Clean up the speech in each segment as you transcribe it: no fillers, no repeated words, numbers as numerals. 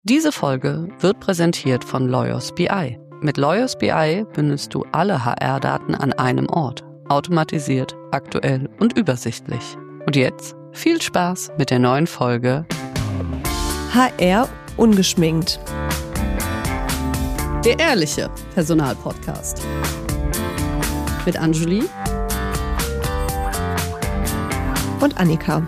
Diese Folge wird präsentiert von Lawyers BI. Mit Lawyers BI bündelst du alle HR-Daten an einem Ort. Automatisiert, aktuell und übersichtlich. Und jetzt viel Spaß mit der neuen Folge HR ungeschminkt. Der ehrliche Personalpodcast. Mit Anjuli Und Annika.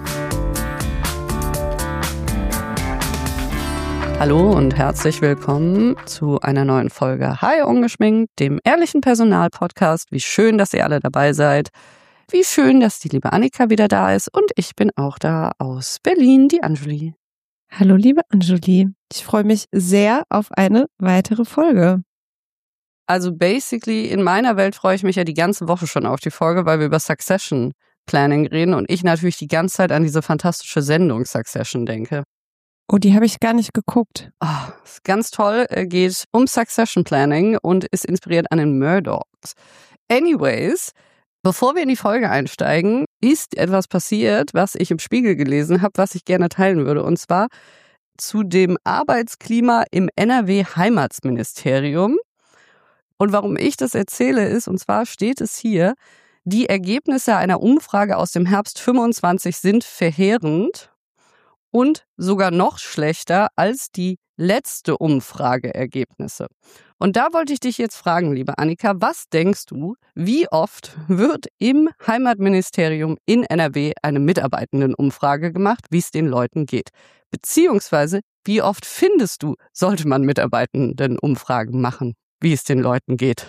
Hallo und herzlich willkommen zu einer neuen Folge Hi Ungeschminkt, dem ehrlichen Personalpodcast. Wie schön, dass ihr alle dabei seid. Wie schön, dass die liebe Annika wieder da ist. Und ich bin auch da aus Berlin, die Anjuli. Hallo liebe Anjuli. Ich freue mich sehr auf eine weitere Folge. Also basically, in meiner Welt freue ich mich ja die ganze Woche schon auf die Folge, weil wir über Succession Planning reden und ich natürlich die ganze Zeit an diese fantastische Sendung Succession denke. Oh, die habe ich gar nicht geguckt. Oh, ist ganz toll, geht um Succession Planning und ist inspiriert an den Murdochs. Anyways, bevor wir in die Folge einsteigen, ist etwas passiert, was ich im Spiegel gelesen habe, was ich gerne teilen würde. Und zwar zu dem Arbeitsklima im NRW-Heimatsministerium. Und warum ich das erzähle ist, und zwar steht es hier, die Ergebnisse einer Umfrage aus dem Herbst 25 sind verheerend. Und sogar noch schlechter als die letzte Umfrageergebnisse. Und da wollte ich dich jetzt fragen, liebe Annika, was denkst du, wie oft wird im Heimatministerium in NRW eine Mitarbeitendenumfrage gemacht, wie es den Leuten geht? Beziehungsweise, wie oft findest du, sollte man Mitarbeitendenumfragen machen, wie es den Leuten geht?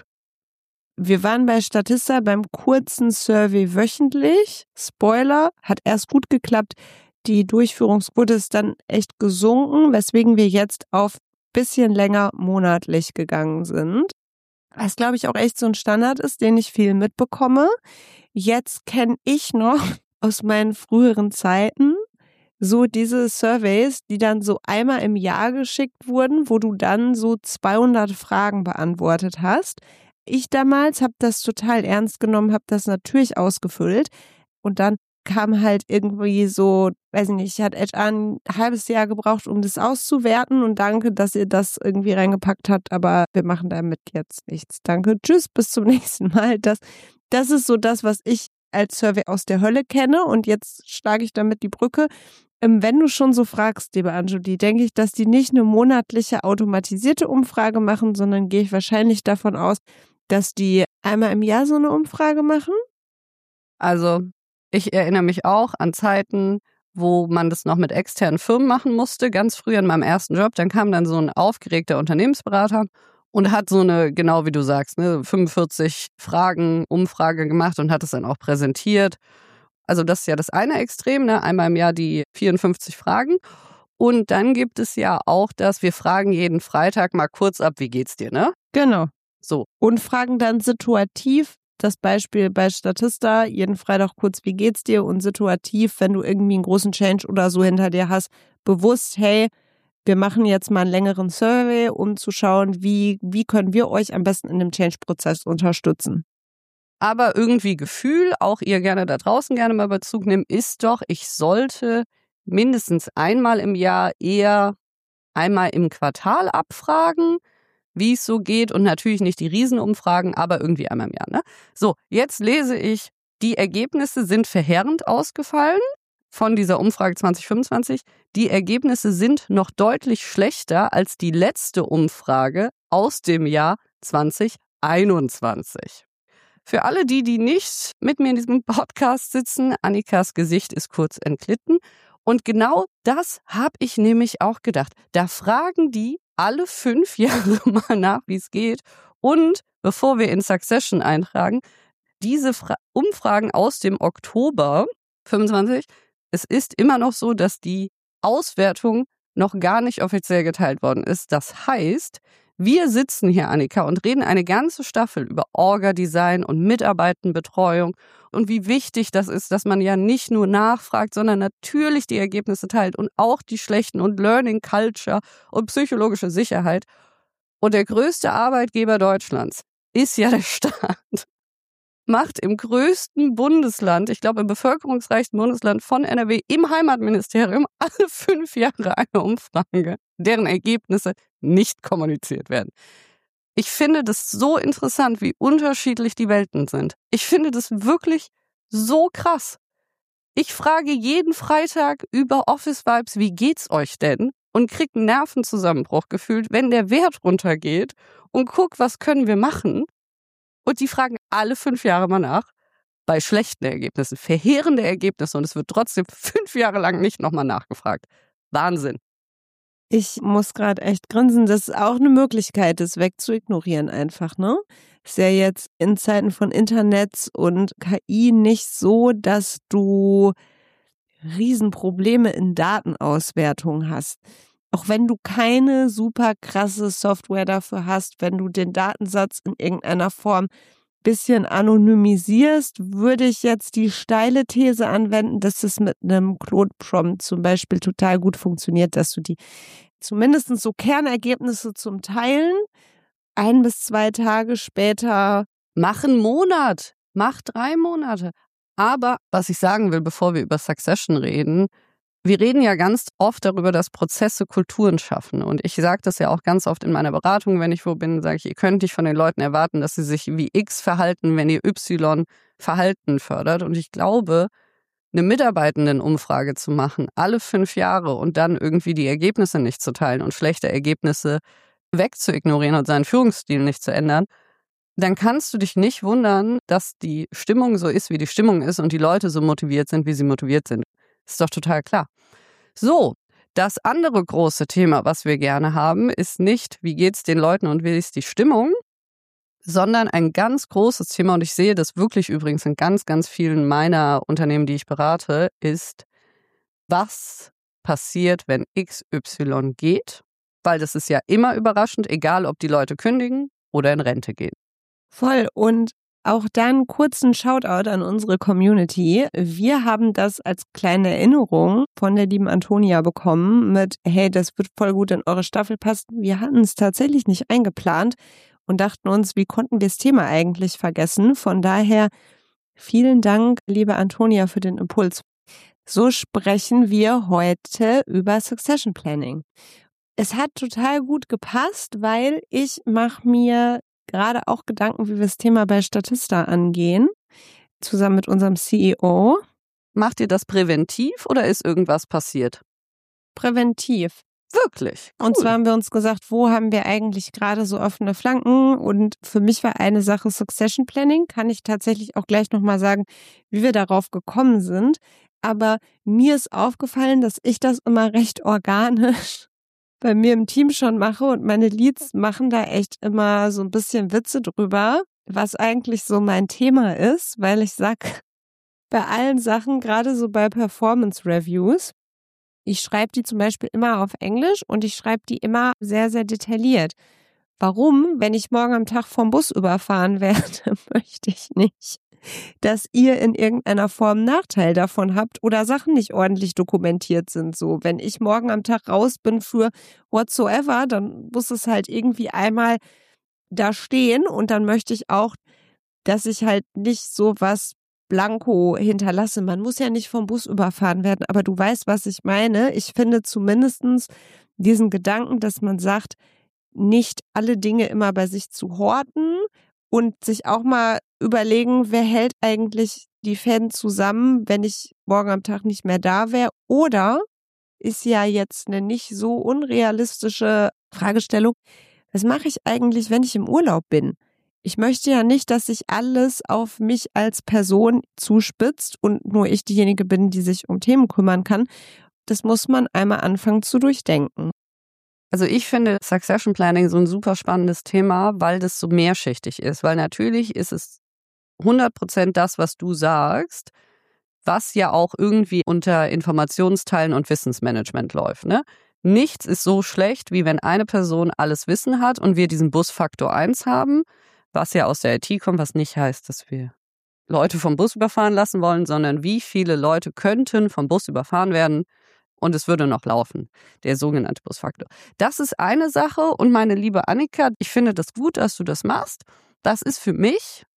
Wir waren bei Statista beim kurzen Survey wöchentlich. Spoiler, hat erst gut geklappt. Die Durchführungsquote ist dann echt gesunken, weswegen wir jetzt auf bisschen länger monatlich gegangen sind. Was, glaube ich, auch echt so ein Standard ist, den ich viel mitbekomme. Jetzt kenne ich noch aus meinen früheren Zeiten so diese Surveys, die dann so einmal im Jahr geschickt wurden, wo du dann so 200 Fragen beantwortet hast. Ich damals habe das total ernst genommen, habe das natürlich ausgefüllt und dann kam halt irgendwie so, weiß ich nicht, hat HR ein halbes Jahr gebraucht, um das auszuwerten und danke, dass ihr das irgendwie reingepackt habt, aber wir machen damit jetzt nichts. Danke, tschüss, bis zum nächsten Mal. Das ist so das, was ich als Survey aus der Hölle kenne und jetzt schlage ich damit die Brücke. Wenn du schon so fragst, liebe Anjuli, denke ich, dass die nicht eine monatliche automatisierte Umfrage machen, sondern gehe ich wahrscheinlich davon aus, dass die einmal im Jahr so eine Umfrage machen. Also ich erinnere mich auch an Zeiten, wo man das noch mit externen Firmen machen musste, ganz früh in meinem ersten Job. Dann kam dann so ein aufgeregter Unternehmensberater und hat so eine, genau wie du sagst, 45 Fragen Umfrage gemacht und hat es dann auch präsentiert. Also das ist ja das eine Extrem, einmal im Jahr die 54 Fragen. Und dann gibt es ja auch das, wir fragen jeden Freitag mal kurz ab, wie geht's dir, ne? Genau. So. Und fragen dann situativ. Das Beispiel bei Statista, jeden Freitag kurz, wie geht's dir? Und situativ, wenn du irgendwie einen großen Change oder so hinter dir hast, bewusst, hey, wir machen jetzt mal einen längeren Survey, um zu schauen, wie können wir euch am besten in dem Change-Prozess unterstützen. Aber irgendwie Gefühl, auch ihr gerne da draußen gerne mal Bezug nehmen, ist doch, ich sollte mindestens einmal im Jahr, eher einmal im Quartal abfragen, wie es so geht und natürlich nicht die Riesenumfragen, aber irgendwie einmal im Jahr. Ne? So, jetzt lese ich, die Ergebnisse sind verheerend ausgefallen von dieser Umfrage 2025. Die Ergebnisse sind noch deutlich schlechter als die letzte Umfrage aus dem Jahr 2021. Für alle die nicht mit mir in diesem Podcast sitzen, Annikas Gesicht ist kurz entglitten. Und genau das habe ich nämlich auch gedacht. Da fragen die alle 5 Jahre mal nach, wie es geht. Und bevor wir in Succession eintragen, diese Umfragen aus dem Oktober 25, es ist immer noch so, dass die Auswertung noch gar nicht offiziell geteilt worden ist. Das heißt, wir sitzen hier, Annika, und reden eine ganze Staffel über Orga-Design und Mitarbeitendenbetreuung und wie wichtig das ist, dass man ja nicht nur nachfragt, sondern natürlich die Ergebnisse teilt und auch die schlechten und Learning Culture und psychologische Sicherheit. Und der größte Arbeitgeber Deutschlands ist ja der Staat. macht im größten Bundesland, ich glaube im bevölkerungsreichsten Bundesland von NRW, im Heimatministerium alle 5 Jahre eine Umfrage, deren Ergebnisse nicht kommuniziert werden. Ich finde das so interessant, wie unterschiedlich die Welten sind. Ich finde das wirklich so krass. Ich frage jeden Freitag über Office Vibes, wie geht's euch denn? Und krieg einen Nervenzusammenbruch gefühlt, wenn der Wert runtergeht und guck, was können wir machen? Und die fragen alle 5 Jahre mal nach, bei schlechten Ergebnissen, verheerende Ergebnisse, und es wird trotzdem 5 Jahre lang nicht nochmal nachgefragt. Wahnsinn. Ich muss gerade echt grinsen. Das ist auch eine Möglichkeit, das wegzuignorieren einfach, ne? Ist ja jetzt in Zeiten von Internet und KI nicht so, dass du Riesenprobleme in Datenauswertung hast. Auch wenn du keine super krasse Software dafür hast, wenn du den Datensatz in irgendeiner Form bisschen anonymisierst, würde ich jetzt die steile These anwenden, dass es mit einem Claude-Prompt zum Beispiel total gut funktioniert, dass du die zumindest so Kernergebnisse zum Teilen 1 bis 2 Tage später. Mach einen Monat, mach 3 Monate. Aber was ich sagen will, bevor wir über Succession reden, wir reden ja ganz oft darüber, dass Prozesse Kulturen schaffen. Und ich sage das ja auch ganz oft in meiner Beratung, wenn ich wo bin, sage ich, ihr könnt nicht von den Leuten erwarten, dass sie sich wie X verhalten, wenn ihr Y Verhalten fördert. Und ich glaube, eine Mitarbeitendenumfrage zu machen, alle 5 Jahre und dann irgendwie die Ergebnisse nicht zu teilen und schlechte Ergebnisse wegzuignorieren und seinen Führungsstil nicht zu ändern, dann kannst du dich nicht wundern, dass die Stimmung so ist, wie die Stimmung ist und die Leute so motiviert sind, wie sie motiviert sind. Ist doch total klar. So, das andere große Thema, was wir gerne haben, ist nicht, wie geht's den Leuten und wie ist die Stimmung, sondern ein ganz großes Thema, und ich sehe das wirklich übrigens in ganz, ganz vielen meiner Unternehmen, die ich berate, ist, was passiert, wenn XY geht? Weil das ist ja immer überraschend, egal ob die Leute kündigen oder in Rente gehen. Voll. Und auch dann kurzen Shoutout an unsere Community. Wir haben das als kleine Erinnerung von der lieben Antonia bekommen mit, hey, das wird voll gut in eure Staffel passen. Wir hatten es tatsächlich nicht eingeplant und dachten uns, wie konnten wir das Thema eigentlich vergessen? Von daher vielen Dank, liebe Antonia, für den Impuls. So sprechen wir heute über Succession Planning. Es hat total gut gepasst, weil ich mache mir gerade auch Gedanken, wie wir das Thema bei Statista angehen, zusammen mit unserem CEO. Macht ihr das präventiv oder ist irgendwas passiert? Präventiv. Wirklich? Cool. Und zwar haben wir uns gesagt, wo haben wir eigentlich gerade so offene Flanken? Und für mich war eine Sache Succession Planning. Kann ich tatsächlich auch gleich nochmal sagen, wie wir darauf gekommen sind. Aber mir ist aufgefallen, dass ich das immer recht organisch bei mir im Team schon mache und meine Leads machen da echt immer so ein bisschen Witze drüber, was eigentlich so mein Thema ist, weil ich sag, bei allen Sachen, gerade so bei Performance Reviews, ich schreibe die zum Beispiel immer auf Englisch und ich schreibe die immer sehr, sehr detailliert. Warum? Wenn ich morgen am Tag vom Bus überfahren werde, möchte ich nicht, dass ihr in irgendeiner Form Nachteil davon habt oder Sachen nicht ordentlich dokumentiert sind. So, wenn ich morgen am Tag raus bin für whatsoever, dann muss es halt irgendwie einmal da stehen und dann möchte ich auch, dass ich halt nicht so was blanko hinterlasse. Man muss ja nicht vom Bus überfahren werden, aber du weißt, was ich meine. Ich finde zumindestens diesen Gedanken, dass man sagt, nicht alle Dinge immer bei sich zu horten und sich auch mal überlegen, wer hält eigentlich die Fäden zusammen, wenn ich morgen am Tag nicht mehr da wäre. Oder ist ja jetzt eine nicht so unrealistische Fragestellung, was mache ich eigentlich, wenn ich im Urlaub bin? Ich möchte ja nicht, dass sich alles auf mich als Person zuspitzt und nur ich diejenige bin, die sich um Themen kümmern kann. Das muss man einmal anfangen zu durchdenken. Also ich finde Succession Planning so ein super spannendes Thema, weil das so mehrschichtig ist. Weil natürlich ist es 100% das, was du sagst, was ja auch irgendwie unter Informationsteilen und Wissensmanagement läuft, ne? Nichts ist so schlecht, wie wenn eine Person alles Wissen hat und wir diesen Busfaktor 1 haben, was ja aus der IT kommt, was nicht heißt, dass wir Leute vom Bus überfahren lassen wollen, sondern wie viele Leute könnten vom Bus überfahren werden und es würde noch laufen, der sogenannte Busfaktor. Das ist eine Sache und meine liebe Annika, ich finde das gut, dass du das machst. Das ist für mich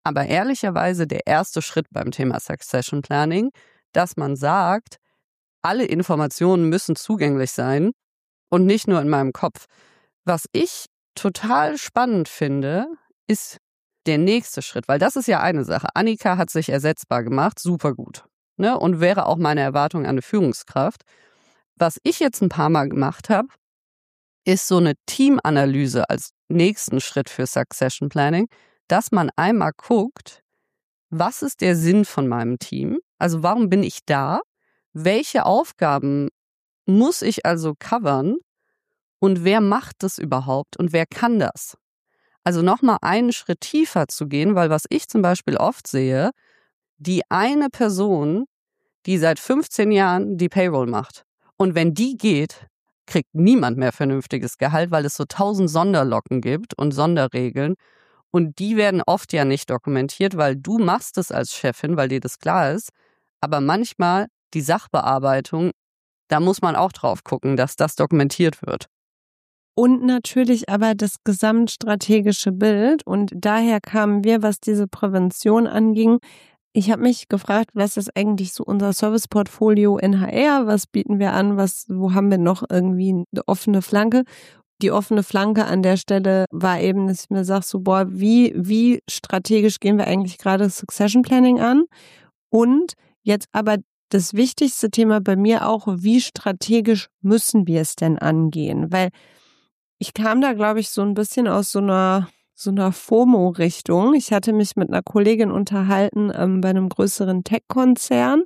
aber ehrlicherweise der erste Schritt beim Thema Succession Planning, dass man sagt, alle Informationen müssen zugänglich sein und nicht nur in meinem Kopf. Was ich total spannend finde, ist der nächste Schritt, weil das ist ja eine Sache. Annika hat sich ersetzbar gemacht, super gut, ne? Und wäre auch meine Erwartung an eine Führungskraft. Was ich jetzt ein paar Mal gemacht habe, ist so eine Teamanalyse als nächsten Schritt für Succession Planning, dass man einmal guckt, was ist der Sinn von meinem Team? Also warum bin ich da? Welche Aufgaben muss ich also covern? Und wer macht das überhaupt? Und wer kann das? Also nochmal einen Schritt tiefer zu gehen, weil was ich zum Beispiel oft sehe, die eine Person, die seit 15 Jahren die Payroll macht. Und wenn die geht, kriegt niemand mehr vernünftiges Gehalt, weil es so 1000 Sonderlocken gibt und Sonderregeln. Und die werden oft ja nicht dokumentiert, weil du machst es als Chefin, weil dir das klar ist. Aber manchmal die Sachbearbeitung, da muss man auch drauf gucken, dass das dokumentiert wird. Und natürlich aber das gesamtstrategische Bild. Und daher kamen wir, was diese Prävention anging. Ich habe mich gefragt, was ist eigentlich so unser Serviceportfolio in HR? Was bieten wir an? Wo haben wir noch irgendwie eine offene Flanke? Die offene Flanke an der Stelle war eben, dass ich mir sage, so, boah, wie strategisch gehen wir eigentlich gerade Succession Planning an? Und jetzt aber das wichtigste Thema bei mir auch, wie strategisch müssen wir es denn angehen? Weil ich kam da, glaube ich, so ein bisschen aus so einer FOMO-Richtung. Ich hatte mich mit einer Kollegin unterhalten bei einem größeren Tech-Konzern,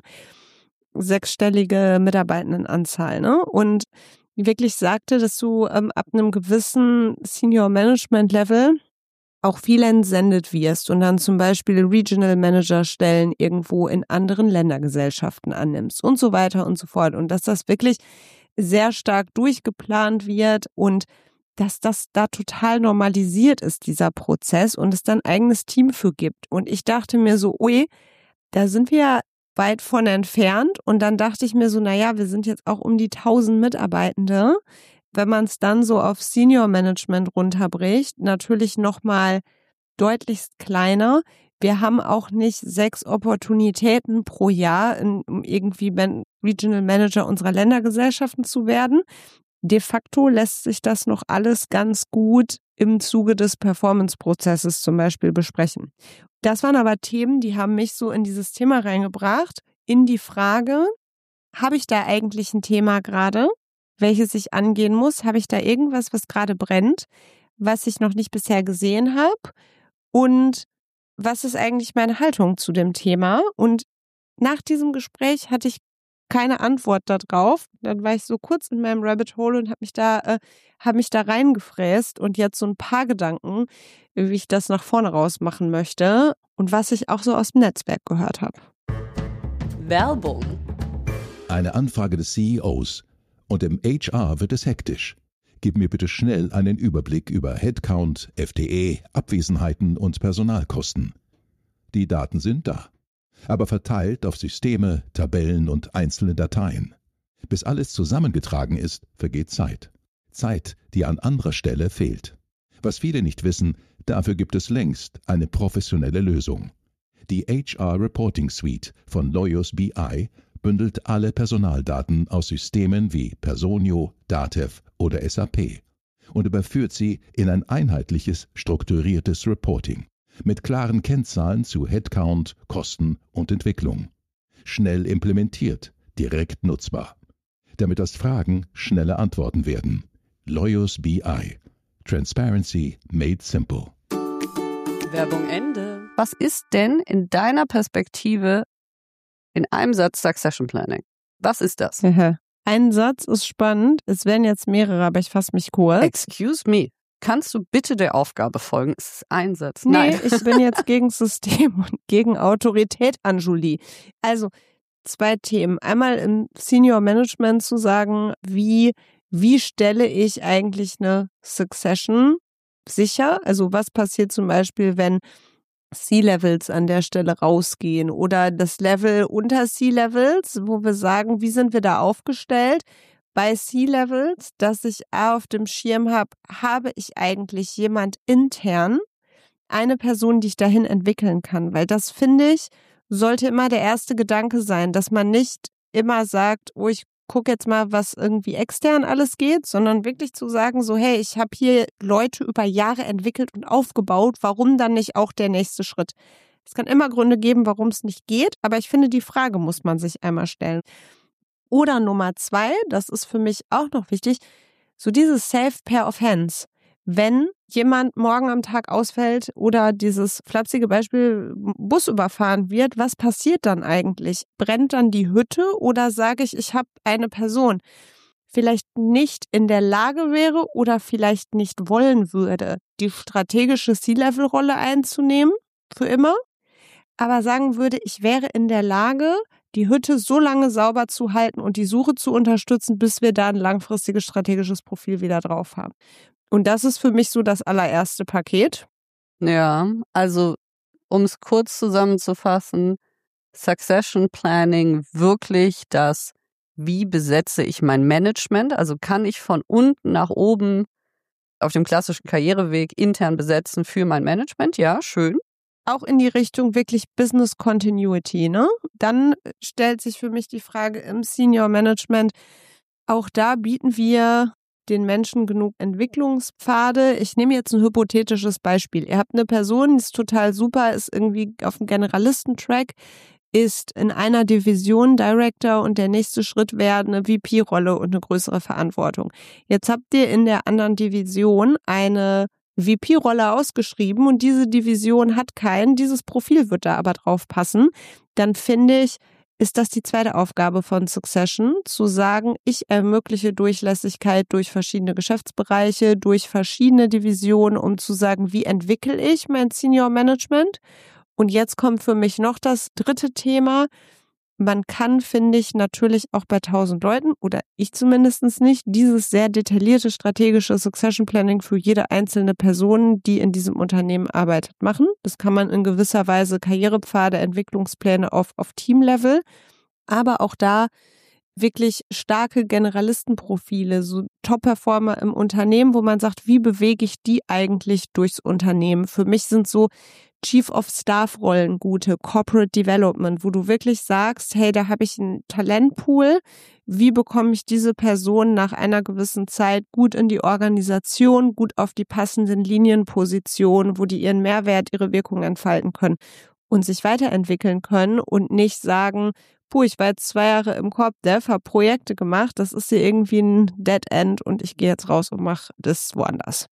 6-stellige Mitarbeitendenanzahl, ne? Und wirklich sagte, dass du ab einem gewissen Senior-Management-Level auch viel entsendet wirst und dann zum Beispiel Regional-Manager-Stellen irgendwo in anderen Ländergesellschaften annimmst und so weiter und so fort. Und dass das wirklich sehr stark durchgeplant wird und dass das da total normalisiert ist, dieser Prozess, und es dann ein eigenes Team für gibt. Und ich dachte mir so, ui, da sind wir ja weit von entfernt. Und dann dachte ich mir so, naja, wir sind jetzt auch um die 1000 Mitarbeitende. Wenn man es dann so auf Senior Management runterbricht, natürlich nochmal deutlichst kleiner. Wir haben auch nicht 6 Opportunitäten pro Jahr, um irgendwie Regional Manager unserer Ländergesellschaften zu werden. De facto lässt sich das noch alles ganz gut im Zuge des Performance-Prozesses zum Beispiel besprechen. Das waren aber Themen, die haben mich so in dieses Thema reingebracht, in die Frage, habe ich da eigentlich ein Thema gerade, welches ich angehen muss? Habe ich da irgendwas, was gerade brennt, was ich noch nicht bisher gesehen habe? Und was ist eigentlich meine Haltung zu dem Thema? Und nach diesem Gespräch hatte ich keine Antwort darauf. Dann war ich so kurz in meinem Rabbit Hole und habe mich da reingefräst und jetzt so ein paar Gedanken, wie ich das nach vorne raus machen möchte und was ich auch so aus dem Netzwerk gehört habe. Werbung. Eine Anfrage des CEOs und im HR wird es hektisch. Gib mir bitte schnell einen Überblick über Headcount, FTE, Abwesenheiten und Personalkosten. Die Daten sind da, aber verteilt auf Systeme, Tabellen und einzelne Dateien. Bis alles zusammengetragen ist, vergeht Zeit. Zeit, die an anderer Stelle fehlt. Was viele nicht wissen, dafür gibt es längst eine professionelle Lösung. Die HR Reporting Suite von Loyos BI bündelt alle Personaldaten aus Systemen wie Personio, Datev oder SAP und überführt sie in ein einheitliches, strukturiertes Reporting mit klaren Kennzahlen zu Headcount, Kosten und Entwicklung. Schnell implementiert, direkt nutzbar. Damit aus Fragen schnelle Antworten werden. Loyos BI. Transparency made simple. Werbung Ende. Was ist denn in deiner Perspektive in einem Satz Succession Planning? Was ist das? Ein Satz ist spannend. Es werden jetzt mehrere, aber ich fasse mich kurz. Excuse me. Kannst du bitte der Aufgabe folgen? Es ist ein Satz. Nee, Nein. Ich bin jetzt gegen System und gegen Autorität, Anjuli. Also 2 Themen. Einmal im Senior Management zu sagen, wie stelle ich eigentlich eine Succession sicher? Also was passiert zum Beispiel, wenn C-Levels an der Stelle rausgehen oder das Level unter C-Levels, wo wir sagen, wie sind wir da aufgestellt? Bei C-Levels, dass ich auf dem Schirm habe ich eigentlich jemand intern, eine Person, die ich dahin entwickeln kann? Weil das, finde ich, sollte immer der erste Gedanke sein, dass man nicht immer sagt, oh, ich gucke jetzt mal, was irgendwie extern alles geht, sondern wirklich zu sagen, so, hey, ich habe hier Leute über Jahre entwickelt und aufgebaut, warum dann nicht auch der nächste Schritt? Es kann immer Gründe geben, warum es nicht geht, aber ich finde, die Frage muss man sich einmal stellen. Oder Nummer 2, das ist für mich auch noch wichtig, so dieses Safe Pair of Hands. Wenn jemand morgen am Tag ausfällt oder dieses flapsige Beispiel Bus überfahren wird, was passiert dann eigentlich? Brennt dann die Hütte oder sage ich habe eine Person, vielleicht nicht in der Lage wäre oder vielleicht nicht wollen würde, die strategische C-Level-Rolle einzunehmen, für immer, aber sagen würde, ich wäre in der Lage, die Hütte so lange sauber zu halten und die Suche zu unterstützen, bis wir da ein langfristiges strategisches Profil wieder drauf haben. Und das ist für mich so das allererste Paket. Ja, also um es kurz zusammenzufassen, Succession Planning wirklich das, wie besetze ich mein Management? Also kann ich von unten nach oben auf dem klassischen Karriereweg intern besetzen für mein Management? Ja, schön. Auch in die Richtung wirklich Business Continuity, ne? Dann stellt sich für mich die Frage im Senior Management, auch da bieten wir den Menschen genug Entwicklungspfade. Ich nehme jetzt ein hypothetisches Beispiel. Ihr habt eine Person, die ist total super, ist irgendwie auf dem Generalistentrack, ist in einer Division Director und der nächste Schritt wäre eine VP-Rolle und eine größere Verantwortung. Jetzt habt ihr in der anderen Division eine VP-Rolle ausgeschrieben und diese Division hat keinen, dieses Profil wird da aber drauf passen. Dann finde ich, ist das die zweite Aufgabe von Succession, zu sagen, ich ermögliche Durchlässigkeit durch verschiedene Geschäftsbereiche, durch verschiedene Divisionen, um zu sagen, wie entwickle ich mein Senior Management? Und jetzt kommt für mich noch das dritte Thema. Man kann, finde ich, natürlich auch bei 1000 Leuten, oder ich zumindest nicht, dieses sehr detaillierte strategische Succession Planning für jede einzelne Person, die in diesem Unternehmen arbeitet, machen. Das kann man in gewisser Weise Karrierepfade, Entwicklungspläne auf Teamlevel, aber auch da wirklich starke Generalistenprofile, so Top-Performer im Unternehmen, wo man sagt, wie bewege ich die eigentlich durchs Unternehmen? Für mich sind so Chief of Staff Rollen gute, Corporate Development, wo du wirklich sagst, hey, da habe ich einen Talentpool, wie bekomme ich diese Person nach einer gewissen Zeit gut in die Organisation, gut auf die passenden Linienpositionen, wo die ihren Mehrwert, ihre Wirkung entfalten können und sich weiterentwickeln können und nicht sagen, ich war jetzt 2 Jahre im Corp Dev, habe Projekte gemacht, das ist hier irgendwie ein Dead End und ich gehe jetzt raus und mache das woanders.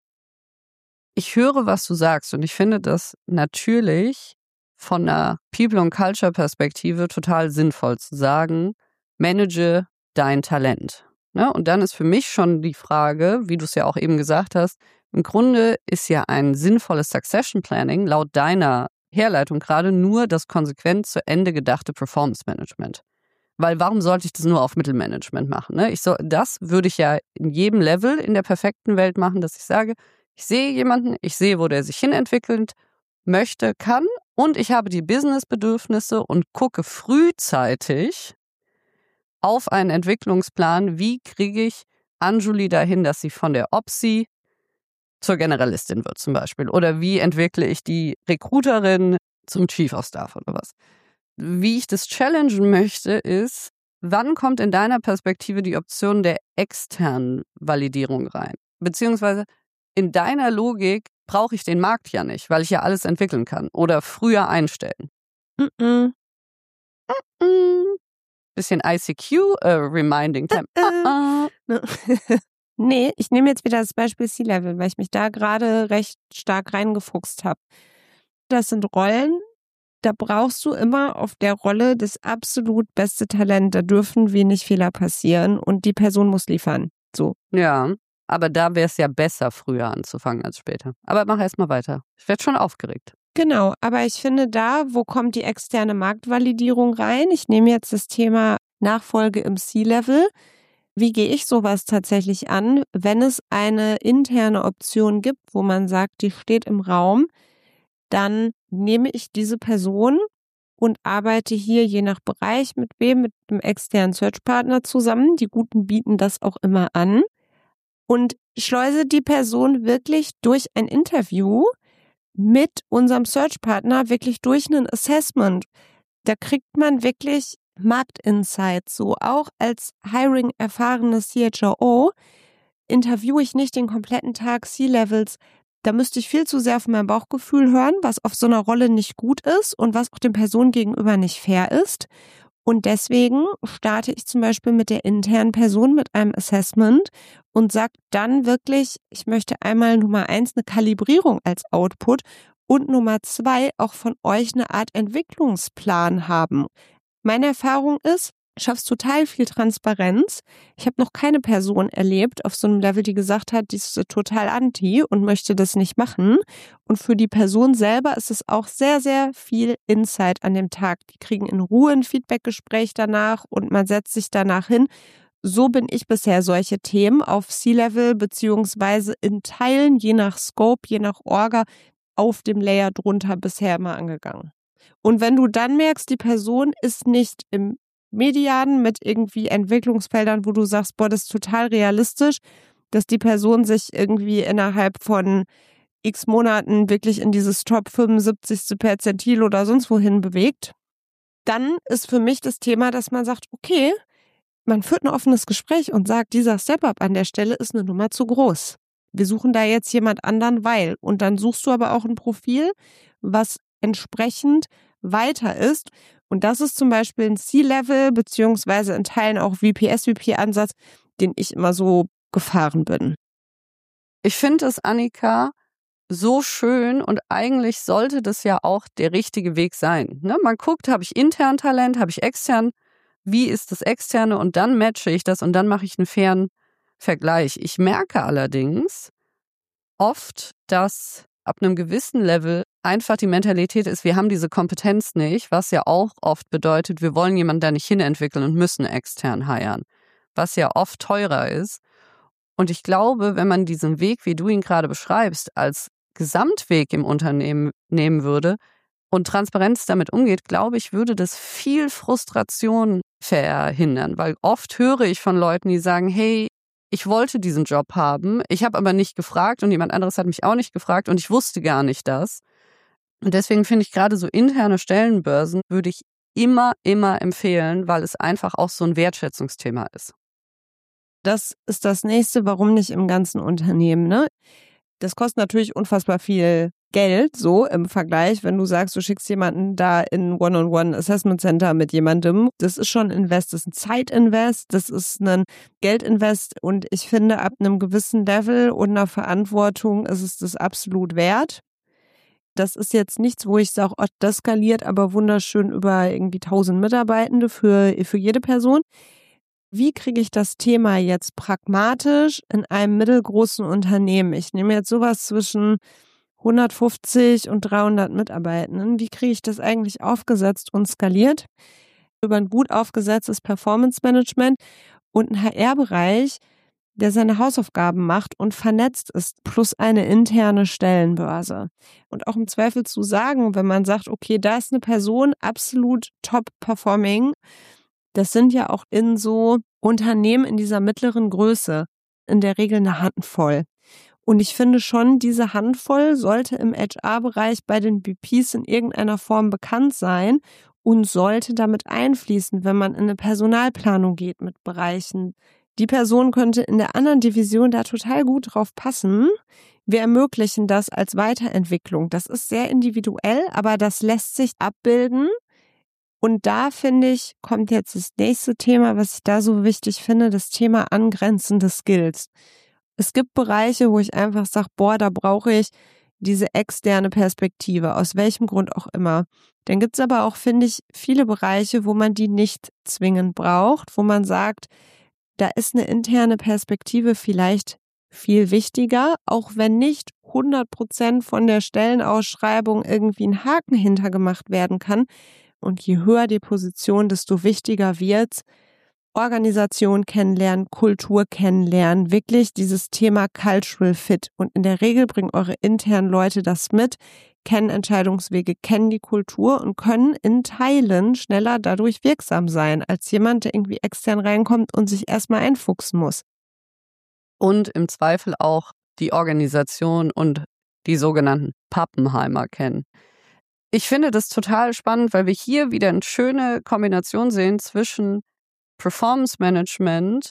Ich höre, was du sagst und ich finde das natürlich von einer People- und Culture-Perspektive total sinnvoll zu sagen, manage dein Talent. Ne? Und dann ist für mich schon die Frage, wie du es ja auch eben gesagt hast, im Grunde ist ja ein sinnvolles Succession Planning laut deiner Herleitung gerade nur das konsequent zu Ende gedachte Performance Management. Weil warum sollte ich das nur auf Mittelmanagement machen? Ne? Das würde ich ja in jedem Level in der perfekten Welt machen, dass ich sage, ich sehe jemanden, ich sehe, wo der sich hinentwickelt möchte, kann und ich habe die Businessbedürfnisse und gucke frühzeitig auf einen Entwicklungsplan, wie kriege ich Anjuli dahin, dass sie von der OPSI zur Generalistin wird zum Beispiel. Oder wie entwickle ich die Recruiterin zum Chief of Staff oder was. Wie ich das challengen möchte, ist, wann kommt in deiner Perspektive die Option der externen Validierung rein? Beziehungsweise in deiner Logik brauche ich den Markt ja nicht, weil ich ja alles entwickeln kann oder früher einstellen. Bisschen ICQ, Reminding Time. Nee, ich nehme jetzt wieder das Beispiel C-Level, weil ich mich da gerade recht stark reingefuchst habe. Das sind Rollen, da brauchst du immer auf der Rolle das absolut beste Talent. Da dürfen wenig Fehler passieren und die Person muss liefern. So. Ja, aber da wäre es ja besser, früher anzufangen als später. Aber mach erst mal weiter. Ich werde schon aufgeregt. Genau, aber ich finde da, wo kommt die externe Marktvalidierung rein? Ich nehme jetzt das Thema Nachfolge im C-Level. Wie gehe ich sowas tatsächlich an, wenn es eine interne Option gibt, wo man sagt, die steht im Raum, dann nehme ich diese Person und arbeite hier je nach Bereich mit wem, mit einem externen Search-Partner zusammen. Die Guten bieten das auch immer an und schleuse die Person wirklich durch ein Interview, mit unserem Search-Partner wirklich durch ein Assessment. Da kriegt man wirklich Marktinsights. So auch als Hiring-erfahrene CHRO interviewe ich nicht den kompletten Tag C-Levels. Da müsste ich viel zu sehr auf mein Bauchgefühl hören, was auf so einer Rolle nicht gut ist und was auch den Personen gegenüber nicht fair ist. Und deswegen starte ich zum Beispiel mit der internen Person mit einem Assessment und sage dann wirklich, ich möchte einmal Nummer 1 eine Kalibrierung als Output und Nummer 2 auch von euch eine Art Entwicklungsplan haben. Meine Erfahrung ist, du schaffst total viel Transparenz. Ich habe noch keine Person erlebt auf so einem Level, die gesagt hat, die ist total anti und möchte das nicht machen. Und für die Person selber ist es auch sehr, sehr viel Insight an dem Tag. Die kriegen in Ruhe ein Feedbackgespräch danach und man setzt sich danach hin. So bin ich bisher solche Themen auf C-Level beziehungsweise in Teilen, je nach Scope, je nach Orga, auf dem Layer drunter bisher immer angegangen. Und wenn du dann merkst, die Person ist nicht im Medianen mit irgendwie Entwicklungsfeldern, wo du sagst, boah, das ist total realistisch, dass die Person sich irgendwie innerhalb von x Monaten wirklich in dieses Top 75. Perzentil oder sonst wohin bewegt, dann ist für mich das Thema, dass man sagt, okay, man führt ein offenes Gespräch und sagt, dieser Step-Up an der Stelle ist eine Nummer zu groß. Wir suchen da jetzt jemand anderen, weil. Und dann suchst du aber auch ein Profil, was entsprechend weiter ist. Und das ist zum Beispiel ein C-Level beziehungsweise in Teilen auch VP-SVP-Ansatz, den ich immer so gefahren bin. Ich finde es, Annika, so schön und eigentlich sollte das ja auch der richtige Weg sein. Ne? Man guckt, habe ich intern Talent, habe ich extern, wie ist das Externe und dann matche ich das und dann mache ich einen fairen Vergleich. Ich merke allerdings oft, dass ab einem gewissen Level einfach die Mentalität ist, wir haben diese Kompetenz nicht, was ja auch oft bedeutet, wir wollen jemanden da nicht hinentwickeln und müssen extern hiren, was ja oft teurer ist. Und ich glaube, wenn man diesen Weg, wie du ihn gerade beschreibst, als Gesamtweg im Unternehmen nehmen würde und Transparenz damit umgeht, glaube ich, würde das viel Frustration verhindern, weil oft höre ich von Leuten, die sagen, hey, ich wollte diesen Job haben, ich habe aber nicht gefragt und jemand anderes hat mich auch nicht gefragt und ich wusste gar nicht das. Und deswegen finde ich gerade so interne Stellenbörsen würde ich immer empfehlen, weil es einfach auch so ein Wertschätzungsthema ist. Das ist das Nächste, warum nicht im ganzen Unternehmen, ne? Das kostet natürlich unfassbar viel Geld, so im Vergleich, wenn du sagst, du schickst jemanden da in One-on-One-Assessment Center mit jemandem. Das ist schon ein Invest, das ist ein Zeitinvest, das ist ein Geldinvest und ich finde, ab einem gewissen Level und einer Verantwortung ist es das absolut wert. Das ist jetzt nichts, wo ich sage, oh, das skaliert aber wunderschön über irgendwie 1000 Mitarbeitende für jede Person. Wie kriege ich das Thema jetzt pragmatisch in einem mittelgroßen Unternehmen? Ich nehme jetzt sowas zwischen 150 und 300 Mitarbeitenden. Wie kriege ich das eigentlich aufgesetzt und skaliert? Über ein gut aufgesetztes Performance Management und einen HR-Bereich, der seine Hausaufgaben macht und vernetzt ist, plus eine interne Stellenbörse. Und auch im Zweifel zu sagen, wenn man sagt, okay, da ist eine Person absolut top-performing, das sind ja auch in so Unternehmen in dieser mittleren Größe in der Regel eine Handvoll. Und ich finde schon, diese Handvoll sollte im HR-Bereich bei den VPs in irgendeiner Form bekannt sein und sollte damit einfließen, wenn man in eine Personalplanung geht mit Bereichen. Die Person könnte in der anderen Division da total gut drauf passen. Wir ermöglichen das als Weiterentwicklung. Das ist sehr individuell, aber das lässt sich abbilden. Und da, finde ich, kommt jetzt das nächste Thema, was ich da so wichtig finde, das Thema angrenzende Skills. Es gibt Bereiche, wo ich einfach sage, boah, da brauche ich diese externe Perspektive, aus welchem Grund auch immer. Dann gibt es aber auch, finde ich, viele Bereiche, wo man die nicht zwingend braucht, wo man sagt, da ist eine interne Perspektive vielleicht viel wichtiger, auch wenn nicht 100% von der Stellenausschreibung irgendwie ein Haken hintergemacht werden kann. Und je höher die Position, desto wichtiger wird's. Organisation kennenlernen, Kultur kennenlernen, wirklich dieses Thema Cultural Fit. Und in der Regel bringen eure internen Leute das mit, kennen Entscheidungswege, kennen die Kultur und können in Teilen schneller dadurch wirksam sein, als jemand, der irgendwie extern reinkommt und sich erstmal einfuchsen muss. Und im Zweifel auch die Organisation und die sogenannten Pappenheimer kennen. Ich finde das total spannend, weil wir hier wieder eine schöne Kombination sehen zwischen Performance Management,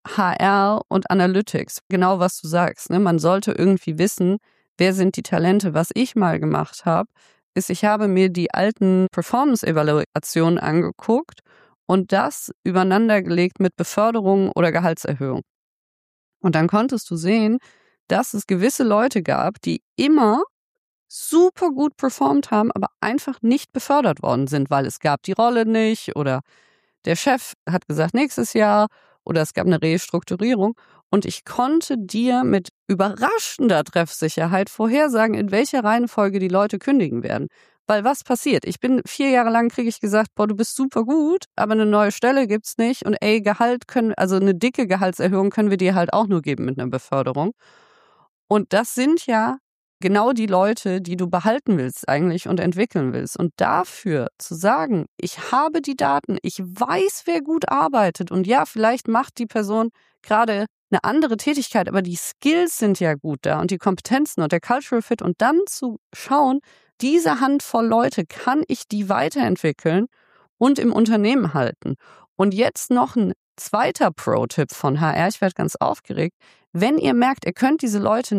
HR und Analytics. Genau, was du sagst. Ne? Man sollte irgendwie wissen, wer sind die Talente. Was ich mal gemacht habe, ist, ich habe mir die alten Performance-Evaluationen angeguckt und das übereinander gelegt mit Beförderung oder Gehaltserhöhung. Und dann konntest du sehen, dass es gewisse Leute gab, die immer super gut performt haben, aber einfach nicht befördert worden sind, weil es gab die Rolle nicht oder der Chef hat gesagt nächstes Jahr oder es gab eine Restrukturierung. Und ich konnte dir mit überraschender Treffsicherheit vorhersagen, in welcher Reihenfolge die Leute kündigen werden. Weil was passiert? 4 Jahre lang kriege ich gesagt, boah, du bist super gut, aber eine neue Stelle gibt's nicht. Und also eine dicke Gehaltserhöhung können wir dir halt auch nur geben mit einer Beförderung. Und das sind ja genau die Leute, die du behalten willst eigentlich und entwickeln willst. Und dafür zu sagen, ich habe die Daten, ich weiß, wer gut arbeitet und ja, vielleicht macht die Person gerade eine andere Tätigkeit, aber die Skills sind ja gut da und die Kompetenzen und der Cultural Fit und dann zu schauen, diese Handvoll Leute, kann ich die weiterentwickeln und im Unternehmen halten? Und jetzt noch ein zweiter Pro-Tipp von HR, ich werde ganz aufgeregt, wenn ihr merkt, ihr könnt diese Leute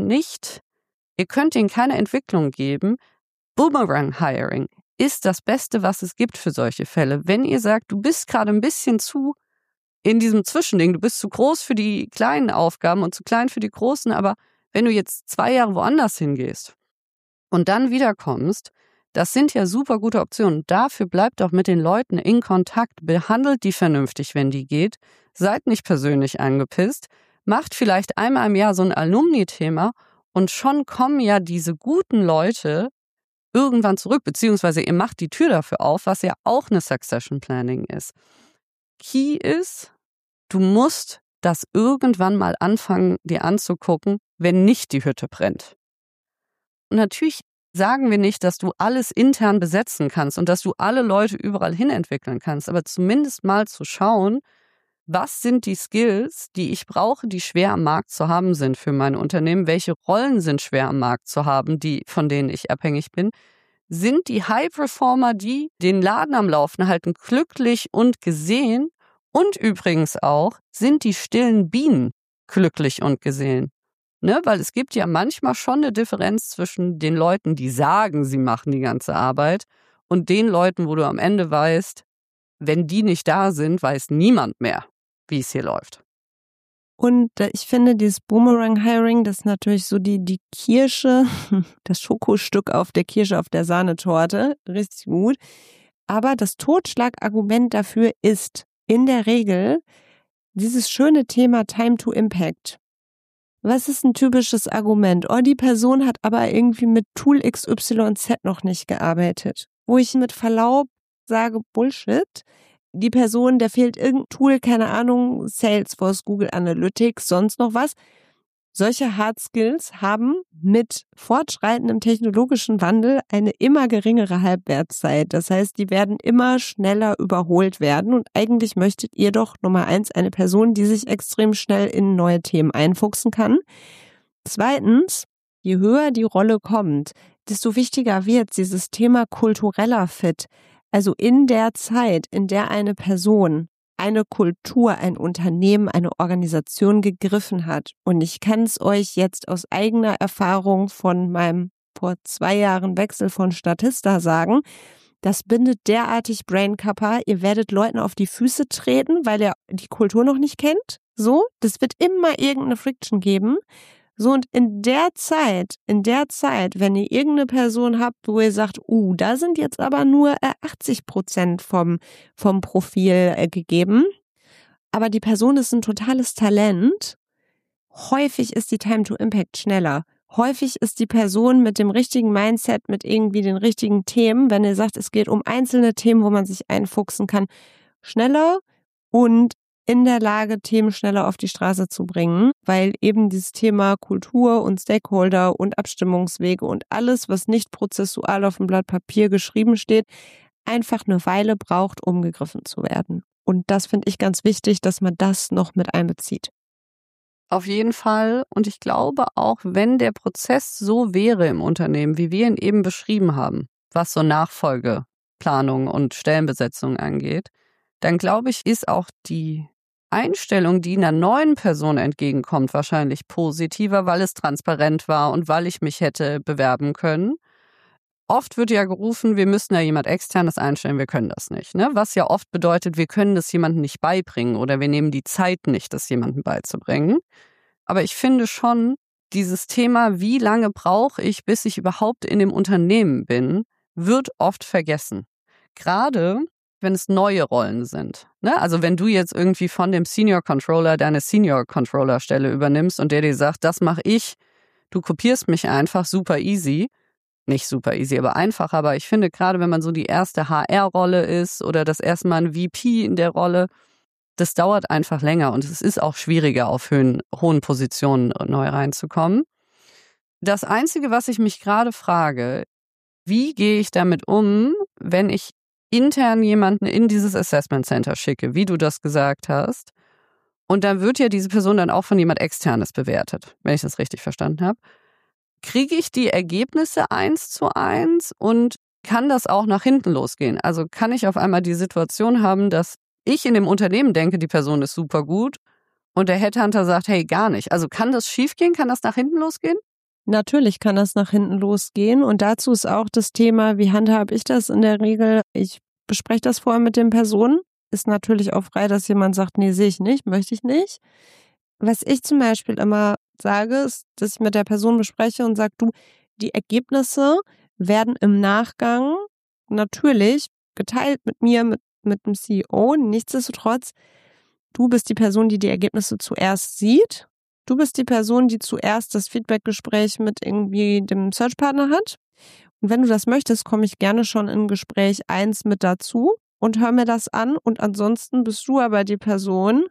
ihr könnt ihnen keine Entwicklung geben, Boomerang-Hiring ist das Beste, was es gibt für solche Fälle. Wenn ihr sagt, du bist gerade ein bisschen zu in diesem Zwischending, du bist zu groß für die kleinen Aufgaben und zu klein für die großen, aber wenn du jetzt 2 Jahre woanders hingehst und dann wiederkommst, das sind ja super gute Optionen. Dafür bleibt auch mit den Leuten in Kontakt, behandelt die vernünftig, wenn die geht, seid nicht persönlich angepisst, macht vielleicht einmal im Jahr so ein Alumni-Thema und schon kommen ja diese guten Leute irgendwann zurück, beziehungsweise ihr macht die Tür dafür auf, was ja auch eine Succession Planning ist. Key ist, du musst das irgendwann mal anfangen, dir anzugucken, wenn nicht die Hütte brennt. Und natürlich sagen wir nicht, dass du alles intern besetzen kannst und dass du alle Leute überall hin entwickeln kannst, aber zumindest mal zu schauen, was sind die Skills, die ich brauche, die schwer am Markt zu haben sind für mein Unternehmen? Welche Rollen sind schwer am Markt zu haben, von denen ich abhängig bin? Sind die High-Performer, die den Laden am Laufen halten, glücklich und gesehen? Und übrigens auch, sind die stillen Bienen glücklich und gesehen? Ne? Weil es gibt ja manchmal schon eine Differenz zwischen den Leuten, die sagen, sie machen die ganze Arbeit und den Leuten, wo du am Ende weißt, wenn die nicht da sind, weiß niemand mehr, wie es hier läuft. Und ich finde, dieses Boomerang-Hiring, das ist natürlich so die Kirsche, das Schokostück auf der Kirsche auf der Sahnetorte, richtig gut. Aber das Totschlagargument dafür ist in der Regel dieses schöne Thema Time to Impact. Was ist ein typisches Argument? Oh, die Person hat aber irgendwie mit Tool XYZ noch nicht gearbeitet. Wo ich mit Verlaub sage, Bullshit. Die Person, der fehlt irgendein Tool, keine Ahnung, Salesforce, Google Analytics, sonst noch was. Solche Hard Skills haben mit fortschreitendem technologischen Wandel eine immer geringere Halbwertszeit. Das heißt, die werden immer schneller überholt werden und eigentlich möchtet ihr doch Nummer 1 eine Person, die sich extrem schnell in neue Themen einfuchsen kann. Zweitens, je höher die Rolle kommt, desto wichtiger wird dieses Thema kultureller Fit. Also in der Zeit, in der eine Person eine Kultur, ein Unternehmen, eine Organisation gegriffen hat. Und ich kann es euch jetzt aus eigener Erfahrung von meinem vor 2 Jahren Wechsel von Statista sagen, das bindet derartig Brainkappa. Ihr werdet Leuten auf die Füße treten, weil ihr die Kultur noch nicht kennt. So, das wird immer irgendeine Friction geben. So, und in der Zeit, wenn ihr irgendeine Person habt, wo ihr sagt, da sind jetzt aber nur 80% vom Profil gegeben, aber die Person ist ein totales Talent, häufig ist die Time to Impact schneller. Häufig ist die Person mit dem richtigen Mindset, mit irgendwie den richtigen Themen, wenn ihr sagt, es geht um einzelne Themen, wo man sich einfuchsen kann, schneller und in der Lage, Themen schneller auf die Straße zu bringen, weil eben dieses Thema Kultur und Stakeholder und Abstimmungswege und alles, was nicht prozessual auf dem Blatt Papier geschrieben steht, einfach eine Weile braucht, um gegriffen zu werden. Und das finde ich ganz wichtig, dass man das noch mit einbezieht. Auf jeden Fall. Und ich glaube auch, wenn der Prozess so wäre im Unternehmen, wie wir ihn eben beschrieben haben, was so Nachfolgeplanung und Stellenbesetzung angeht, dann glaube ich, ist auch die Einstellung, die einer neuen Person entgegenkommt, wahrscheinlich positiver, weil es transparent war und weil ich mich hätte bewerben können. Oft wird ja gerufen, wir müssen ja jemand Externes einstellen, wir können das nicht. Ne? Was ja oft bedeutet, wir können das jemandem nicht beibringen oder wir nehmen die Zeit nicht, das jemandem beizubringen. Aber ich finde schon, dieses Thema, wie lange brauche ich, bis ich überhaupt in dem Unternehmen bin, wird oft vergessen. Gerade wenn es neue Rollen sind. Ne? Also wenn du jetzt irgendwie von dem Senior Controller deine Senior Controller Stelle übernimmst und der dir sagt, das mache ich, du kopierst mich einfach, super easy. Nicht super easy, aber einfach. Aber ich finde, gerade wenn man so die erste HR-Rolle ist oder das erste Mal ein VP in der Rolle, das dauert einfach länger und es ist auch schwieriger, auf hohen Positionen neu reinzukommen. Das Einzige, was ich mich gerade frage, wie gehe ich damit um, wenn ich intern jemanden in dieses Assessment Center schicke, wie du das gesagt hast, und dann wird ja diese Person dann auch von jemand Externes bewertet, wenn ich das richtig verstanden habe. Kriege ich die Ergebnisse 1:1 und kann das auch nach hinten losgehen? Also kann ich auf einmal die Situation haben, dass ich in dem Unternehmen denke, die Person ist super gut und der Headhunter sagt, hey, gar nicht. Also kann das schiefgehen? Kann das nach hinten losgehen? Natürlich kann das nach hinten losgehen und dazu ist auch das Thema, wie handhabe ich das in der Regel? Ich bespreche das vorher mit den Personen. Ist natürlich auch frei, dass jemand sagt, nee, sehe ich nicht, möchte ich nicht. Was ich zum Beispiel immer sage, ist, dass ich mit der Person bespreche und sage, du, die Ergebnisse werden im Nachgang natürlich geteilt mit mir, mit dem CEO. Nichtsdestotrotz, du bist die Person, die Ergebnisse zuerst sieht. Du bist die Person, die zuerst das Feedbackgespräch mit irgendwie dem Searchpartner hat. Und wenn du das möchtest, komme ich gerne schon in Gespräch 1 mit dazu und hör mir das an. Und ansonsten bist du aber die Person,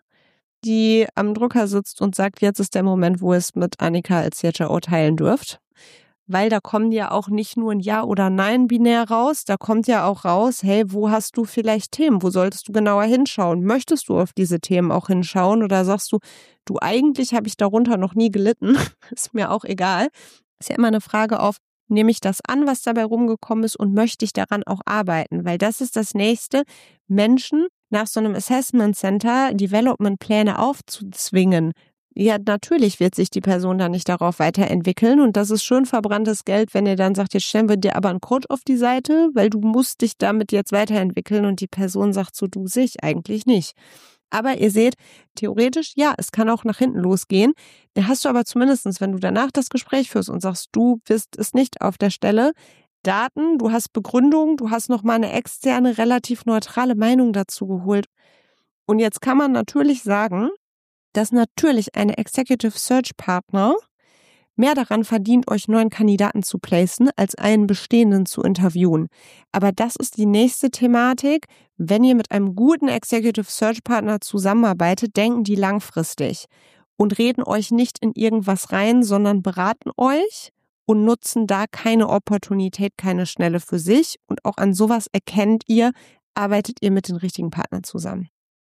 die am Drucker sitzt und sagt, jetzt ist der Moment, wo ihr es mit Annika als CHRO teilen dürft. Weil da kommt ja auch nicht nur ein Ja oder Nein binär raus, da kommt ja auch raus, hey, wo hast du vielleicht Themen? Wo solltest du genauer hinschauen? Möchtest du auf diese Themen auch hinschauen oder sagst du eigentlich habe ich darunter noch nie gelitten, ist mir auch egal. Ist ja immer eine Frage auf, nehme ich das an, was dabei rumgekommen ist und möchte ich daran auch arbeiten? Weil das ist das Nächste, Menschen nach so einem Assessment Center Development-Pläne aufzuzwingen. Ja, natürlich wird sich die Person dann nicht darauf weiterentwickeln und das ist schön verbranntes Geld, wenn ihr dann sagt, jetzt stellen wir dir aber einen Code auf die Seite, weil du musst dich damit jetzt weiterentwickeln und die Person sagt so, du sehe ich eigentlich nicht. Aber ihr seht, theoretisch, ja, es kann auch nach hinten losgehen. Da hast du aber zumindestens, wenn du danach das Gespräch führst und sagst, du bist es nicht auf der Stelle, Daten, du hast Begründung, du hast nochmal eine externe, relativ neutrale Meinung dazu geholt. Und jetzt kann man natürlich sagen, dass natürlich eine Executive Search Partner mehr daran verdient, euch neuen Kandidaten zu placen, als einen bestehenden zu interviewen. Aber das ist die nächste Thematik. Wenn ihr mit einem guten Executive Search Partner zusammenarbeitet, denken die langfristig und reden euch nicht in irgendwas rein, sondern beraten euch und nutzen da keine Opportunität, keine Schnelle für sich. Und auch an sowas erkennt ihr, arbeitet ihr mit den richtigen Partnern zusammen.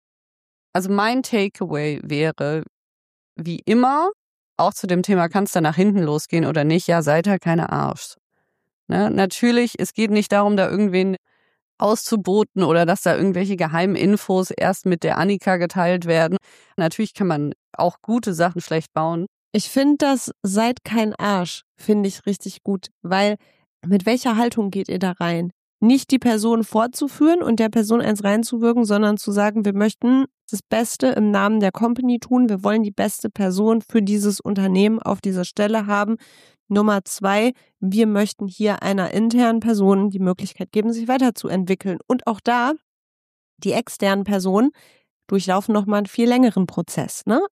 Also mein Takeaway wäre, wie immer, auch zu dem Thema, kann es da nach hinten losgehen oder nicht, ja, seid halt keine Arschs. Ne? Natürlich, es geht nicht darum, da irgendwen auszuboten oder dass da irgendwelche geheimen Infos erst mit der Annika geteilt werden. Natürlich kann man auch gute Sachen schlecht bauen. Ich finde das, seid kein Arsch, finde ich richtig gut, weil mit welcher Haltung geht ihr da rein? Nicht die Person fortzuführen und der Person eins reinzuwirken, sondern zu sagen, wir möchten das Beste im Namen der Company tun. Wir wollen die beste Person für dieses Unternehmen auf dieser Stelle haben. Nummer 2, wir möchten hier einer internen Person die Möglichkeit geben, sich weiterzuentwickeln. Und auch da, die externen Personen durchlaufen nochmal einen viel längeren Prozess, ne?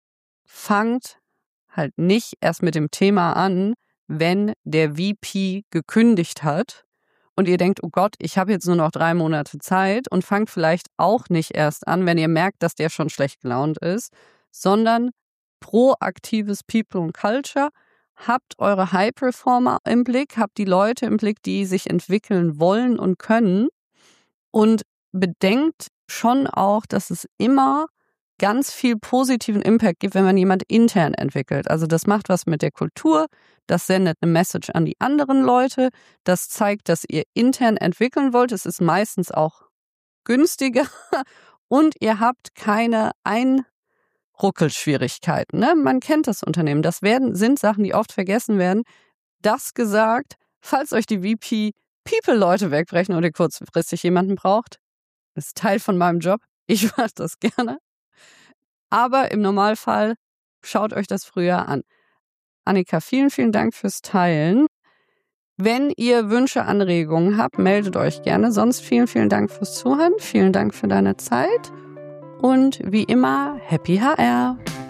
Fangt halt nicht erst mit dem Thema an, wenn der VP gekündigt hat und ihr denkt, oh Gott, ich habe jetzt nur noch 3 Monate Zeit, und fangt vielleicht auch nicht erst an, wenn ihr merkt, dass der schon schlecht gelaunt ist, sondern proaktives People und Culture. Habt eure High-Performer im Blick, habt die Leute im Blick, die sich entwickeln wollen und können, und bedenkt schon auch, dass es immer ganz viel positiven Impact gibt, wenn man jemand intern entwickelt. Also das macht was mit der Kultur, das sendet eine Message an die anderen Leute, das zeigt, dass ihr intern entwickeln wollt. Es ist meistens auch günstiger und ihr habt keine Einruckelschwierigkeiten. Ne? Man kennt das Unternehmen. Das sind Sachen, die oft vergessen werden. Das gesagt, falls euch die VP People-Leute wegbrechen oder kurzfristig jemanden braucht, ist Teil von meinem Job. Ich mache das gerne. Aber im Normalfall schaut euch das früher an. Annika, vielen, vielen Dank fürs Teilen. Wenn ihr Wünsche, Anregungen habt, meldet euch gerne. Sonst vielen, vielen Dank fürs Zuhören. Vielen Dank für deine Zeit. Und wie immer, Happy HR!